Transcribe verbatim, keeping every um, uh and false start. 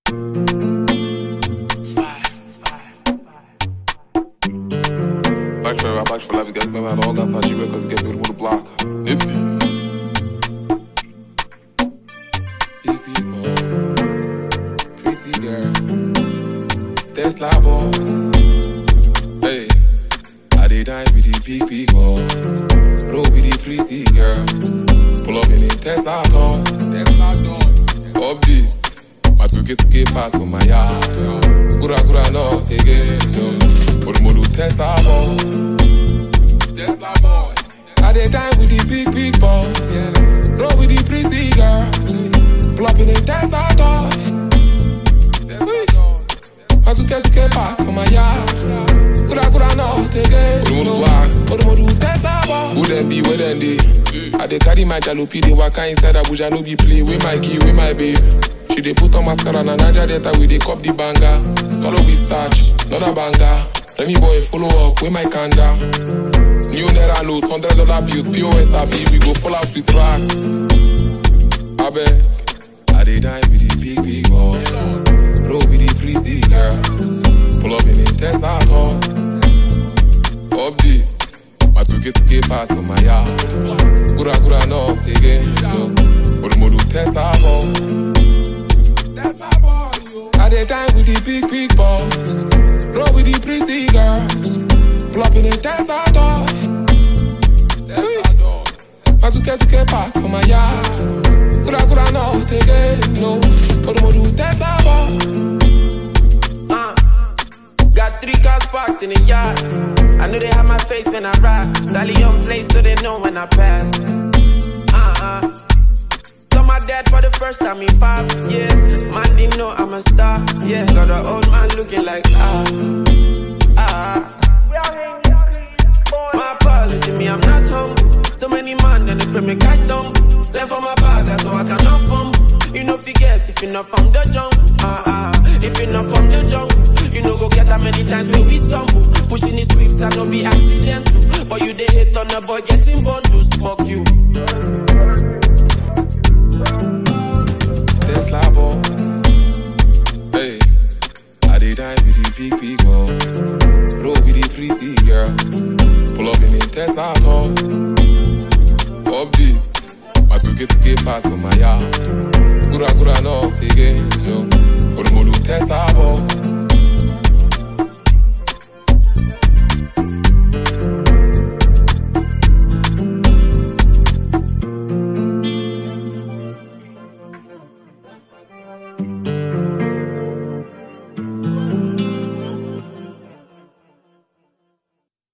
Back for back for life, get me my dog and Sachi records get me with the block. Nipsey. P P boy, pretty girl, Tesla boy. Hey, I did die with the P P boys, roll with the pretty girls, pull up in a Tesla door, Tesla door. Upbeat, my suke suke park for my yard. Gura gura no again, no. Modu Tesla boy, Tesla boy. I dey die with the big big boys, yes. Roll with the pretty girls, pull up in a Tesla toy. I took a skate park for my yard. Kura kura no again. Modu black, modu modu Tesla boy. Who them be, where them dey? I dey carry my jalopy, they waka inside Abuja, no be play. With my key, with my babe. She dey put on mascara, na Naja Delta, we dey cop the banger. Follow we starch, not a banger. Let me boy follow up with my candor. New Naira notes, hundred dollar bills, P O S R B, we go fall out with racks. I beg, I dey die with the big big boys, roll with the pretty girls, pull up in a Tesla toy. Updates, my suke suke park for my yard. Gura gura no again, no. Modu modu Tesla boy, Tesla boy. I dey die with the big big boys. Roll with the pretty girls, pull up in a Tesla door. I took a skate park for my yard. Kura kura no take it, no. Modu modu Tesla boy. Uh, got three cars parked in the yard. I know they have my face when I ride. Stallion place so they know when I pass. Uh-uh. Saw my dad for the first time in five years. Man didn't know I'm a star, yeah. Got an old man looking like ah, ah. My apology, me, I'm not humble. So many man and they pray me quite dumb. Left for my bag, so I cannot fumble. You know forget if you not from the jungle, ah ah. If you not from the jungle, you know go get that many times when we stumble. Pushing the sweeps and no be accidental. But you they hate on the boy getting bundles, fuck you.